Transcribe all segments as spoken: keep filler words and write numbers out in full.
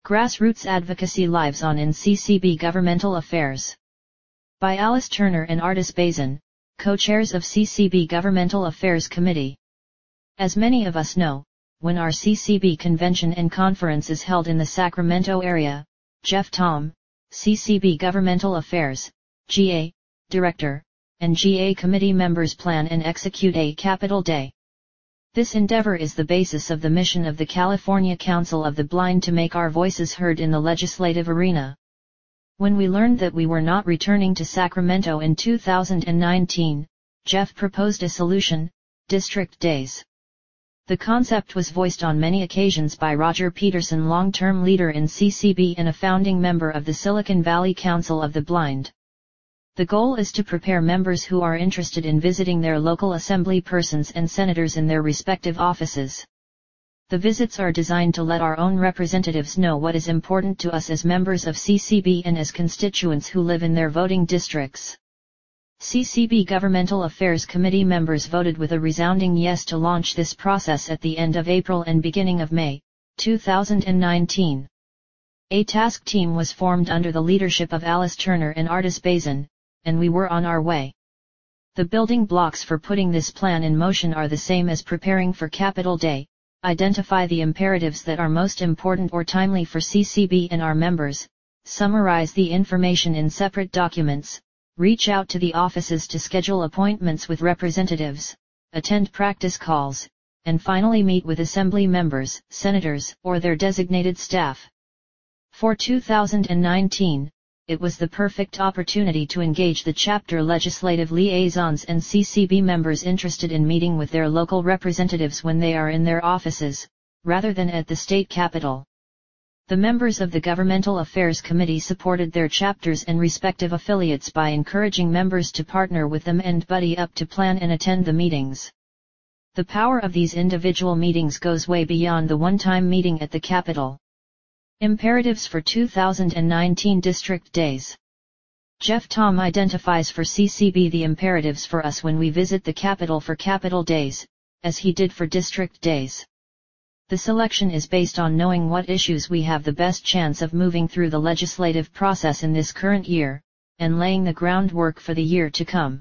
Grassroots Advocacy Lives on in C C B Governmental Affairs. By Alice Turner and Ardis Bazin, co-chairs of C C B Governmental Affairs Committee. As many of us know, when our C C B convention and conference is held in the Sacramento area, Jeff Thom, C C B Governmental Affairs, G A, Director, and G A committee members plan and execute a Capitol Day. This endeavor is the basis of the mission of the California Council of the Blind to make our voices heard in the legislative arena. When we learned that we were not returning to Sacramento in two thousand nineteen, Jeff proposed a solution: District Days. The concept was voiced on many occasions by Roger Peterson, long-term leader in C C B and a founding member of the Silicon Valley Council of the Blind. The goal is to prepare members who are interested in visiting their local assembly persons and senators in their respective offices. The visits are designed to let our own representatives know what is important to us as members of C C B and as constituents who live in their voting districts. C C B Governmental Affairs Committee members voted with a resounding yes to launch this process at the end of April and beginning of May, two thousand nineteen. A task team was formed under the leadership of Alice Turner and Ardis Bazin, and we were on our way. The building blocks for putting this plan in motion are the same as preparing for Capitol Day: identify the imperatives that are most important or timely for C C B and our members, summarize the information in separate documents, reach out to the offices to schedule appointments with representatives, attend practice calls, and finally meet with assembly members, senators, or their designated staff. For two thousand nineteen, it was the perfect opportunity to engage the chapter legislative liaisons and C C B members interested in meeting with their local representatives when they are in their offices, rather than at the state capitol. The members of the Governmental Affairs Committee supported their chapters and respective affiliates by encouraging members to partner with them and buddy up to plan and attend the meetings. The power of these individual meetings goes way beyond the one-time meeting at the Capitol. Imperatives for two thousand nineteen District Days. Jeff Thom identifies for C C B the imperatives for us when we visit the Capitol for Capitol Days, as he did for District Days. The selection is based on knowing what issues we have the best chance of moving through the legislative process in this current year, and laying the groundwork for the year to come.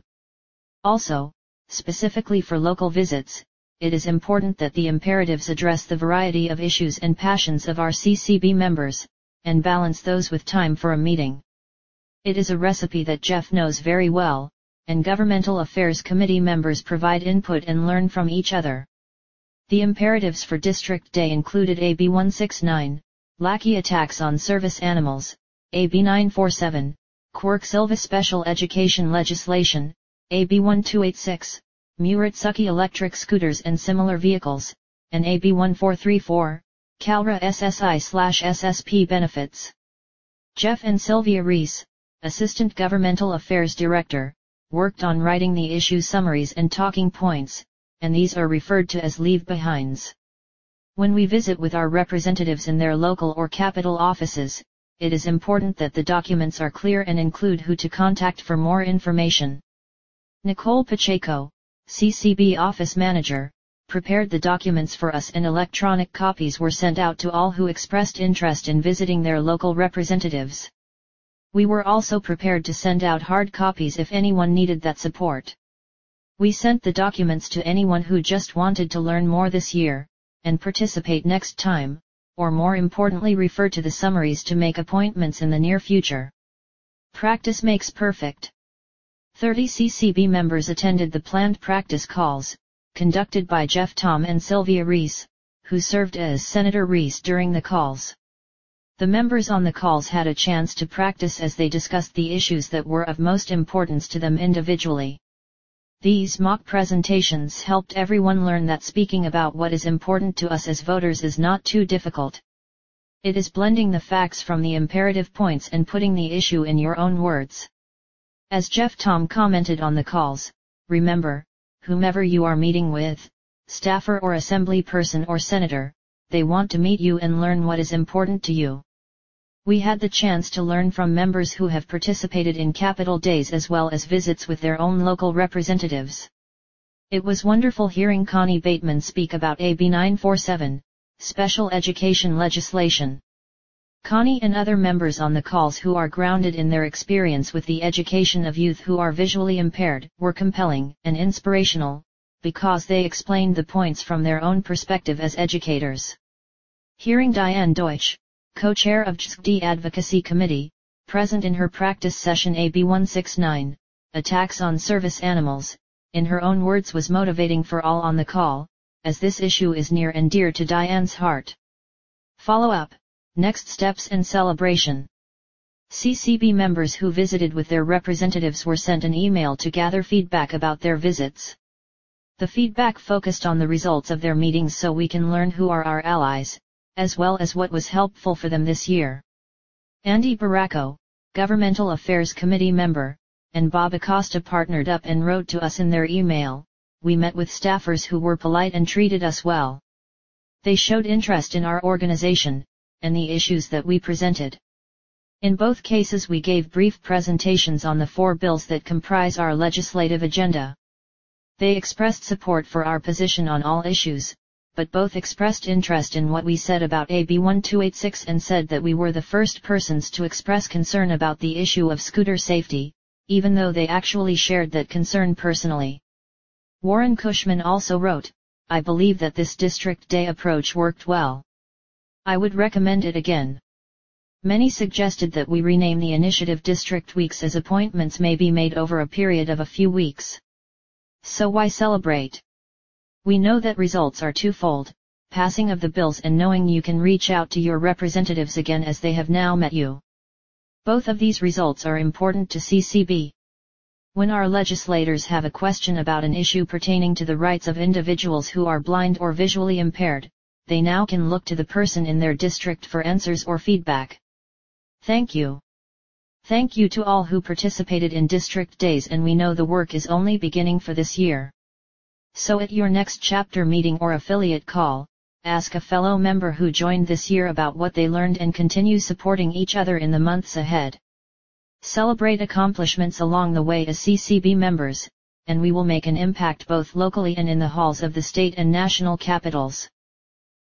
Also, specifically for local visits, it is important that the imperatives address the variety of issues and passions of our C C B members, and balance those with time for a meeting. It is a recipe that Jeff knows very well, and Governmental Affairs Committee members provide input and learn from each other. The imperatives for District Day included A B one sixty-nine, Lackey Attacks on Service Animals, A B nine forty-seven, Quirk-Silva Special Education Legislation, A B twelve eighty-six, Muratsuki Electric Scooters and Similar Vehicles, and A B fourteen thirty-four, CalRA S S I slash S S P Benefits. Jeff and Sylvia Reese, Assistant Governmental Affairs Director, worked on writing the issue summaries and talking points, and these are referred to as leave-behinds. When we visit with our representatives in their local or capital offices, it is important that the documents are clear and include who to contact for more information. Nicole Pacheco, C C B Office Manager, prepared the documents for us and electronic copies were sent out to all who expressed interest in visiting their local representatives. We were also prepared to send out hard copies if anyone needed that support. We sent the documents to anyone who just wanted to learn more this year, and participate next time, or more importantly refer to the summaries to make appointments in the near future. Practice makes perfect. thirty C C B members attended the planned practice calls, conducted by Jeff Thom and Sylvia Reese, who served as Senator Reese during the calls. The members on the calls had a chance to practice as they discussed the issues that were of most importance to them individually. These mock presentations helped everyone learn that speaking about what is important to us as voters is not too difficult. It is blending the facts from the imperative points and putting the issue in your own words. As Jeff Thom commented on the calls, remember, whomever you are meeting with, staffer or assembly person or senator, they want to meet you and learn what is important to you. We had the chance to learn from members who have participated in Capitol Days as well as visits with their own local representatives. It was wonderful hearing Connie Bateman speak about A B nine forty-seven, special education legislation. Connie and other members on the calls who are grounded in their experience with the education of youth who are visually impaired were compelling and inspirational, because they explained the points from their own perspective as educators. Hearing Diane Deutsch, co-chair of J S C D Advocacy Committee, present in her practice session A B one sixty-nine, Attacks on Service Animals, in her own words was motivating for all on the call, as this issue is near and dear to Diane's heart. Follow-up, next steps and celebration. C C B members who visited with their representatives were sent an email to gather feedback about their visits. The feedback focused on the results of their meetings so we can learn who are our allies, as well as what was helpful for them this year. Andy Baracco, Governmental Affairs Committee member, and Bob Acosta partnered up and wrote to us in their email. We met with staffers who were polite and treated us well. They showed interest in our organization, and the issues that we presented. In both cases we gave brief presentations on the four bills that comprise our legislative agenda. They expressed support for our position on all issues, but both expressed interest in what we said about A B one two eight six and said that we were the first persons to express concern about the issue of scooter safety, even though they actually shared that concern personally. Warren Cushman also wrote, "I believe that this District Day approach worked well. I would recommend it again." Many suggested that we rename the initiative District Weeks as appointments may be made over a period of a few weeks. So why celebrate? We know that results are twofold, passing of the bills and knowing you can reach out to your representatives again as they have now met you. Both of these results are important to C C B. When our legislators have a question about an issue pertaining to the rights of individuals who are blind or visually impaired, they now can look to the person in their district for answers or feedback. Thank you. Thank you to all who participated in District Days, and we know the work is only beginning for this year. So at your next chapter meeting or affiliate call, ask a fellow member who joined this year about what they learned and continue supporting each other in the months ahead. Celebrate accomplishments along the way as C C B members, and we will make an impact both locally and in the halls of the state and national capitals.